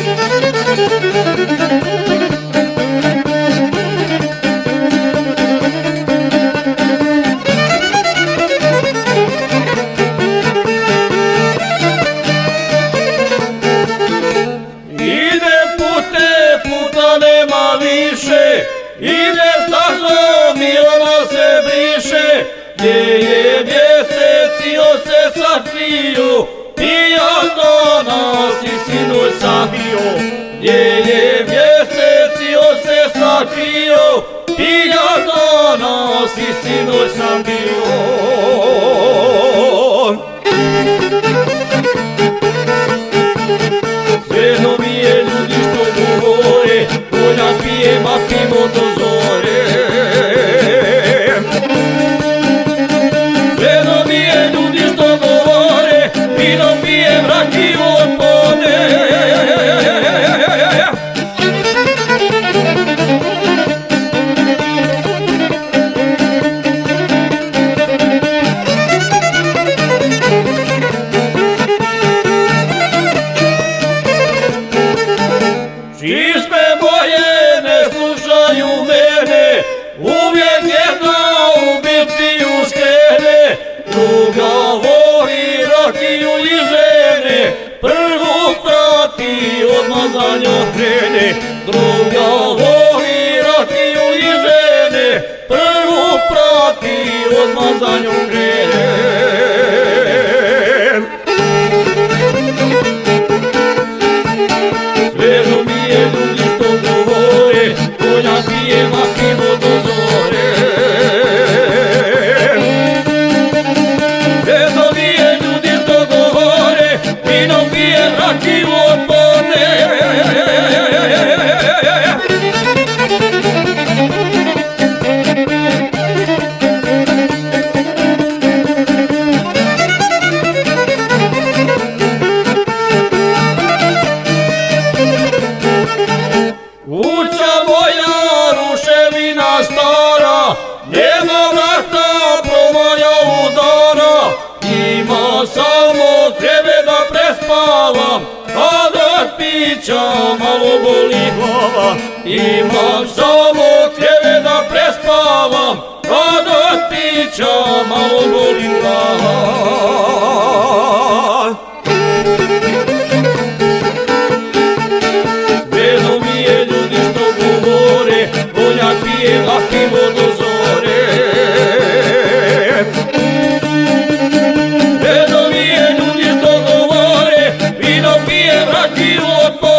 Ide stazom i ona se briše, gdje je mjesec se sakrio, pijak do nas i sinoć sam bio. Gdje je mjesec se sakrio, pijak do nas i sinoć sam bio. Svejedno mi je ljudi što govore, konjak pijem, a pimo do zore. Svejedno mi je ljudi što govore, vino pijem, rakiju od pone. Čiste boje ne slušaju mene, uvijek jedna u bitiju skrene, druga voli rakiju i žene, prvu prati odmah za njom krene. Druga voli rakiju i žene, prvu prati odmah za njom krene. Svejedno mi je ljudi što govore, konjak pijem, a pimo do zore. Svejedno mi je ljudi što govore, vino pijem, rakiju od pone. Kuća moja, ruševina stara, nema vrata, promaja udara. Ima samo tebe da prespavam, kad od pića malo boli glava. Imam samo tebe da prespavam, kad od pića malo boli glava. Svejedno mi je ljudi što govore, konjak pijem, a pimo do zore. Svejedno mi je ljudi što govore, vino pijem, rakiju od pone.